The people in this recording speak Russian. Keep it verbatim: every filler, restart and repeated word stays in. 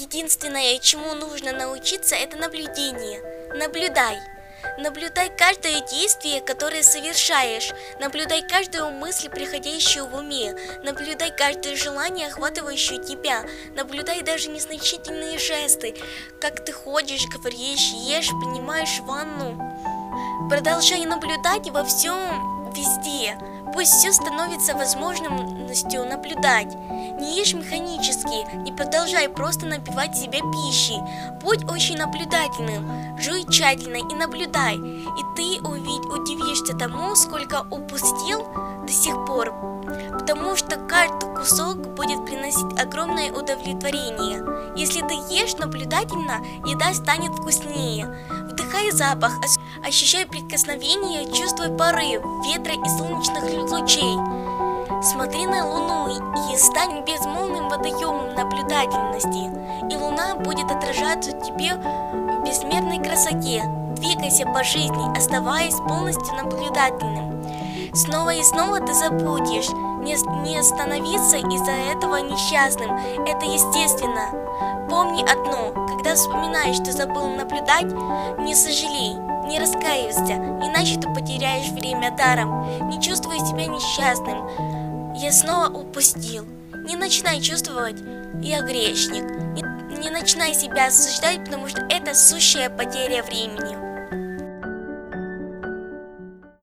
Единственное, чему нужно научиться, это наблюдение. Наблюдай. Наблюдай каждое действие, которое совершаешь. Наблюдай каждую мысль, приходящую в уме. Наблюдай каждое желание, охватывающее тебя. Наблюдай даже незначительные жесты, как ты ходишь, говоришь, ешь, принимаешь ванну. Продолжай наблюдать во всем, везде. Пусть все становится возможностью наблюдать. Не ешь механически, не продолжай просто напивать себя пищей. Будь очень наблюдательным, жуй тщательно и наблюдай. И ты увидь, удивишься тому, сколько упустил до сих пор. Потому что каждый кусок будет приносить огромное удовлетворение. Если ты ешь наблюдательно, еда станет вкуснее. Вдыхай запах, ощущай прикосновение, чувствуй порыв ветра и солнечных лучей. Смотри на Луну и стань безмолвным водоемом наблюдательности, и Луна будет отражаться в тебе в безмерной красоте. Двигайся по жизни, оставаясь полностью наблюдательным. Снова и снова ты забудешь, не, не становиться из-за этого несчастным, это естественно. Помни одно, когда вспоминаешь, что забыл наблюдать, не сожалей, не раскаивайся, иначе ты потеряешь время даром. Не чувствуй себя несчастным. Я снова упустил. Не начинай чувствовать, я грешник. Не, не начинай себя осуждать, потому что это сущая потеря времени.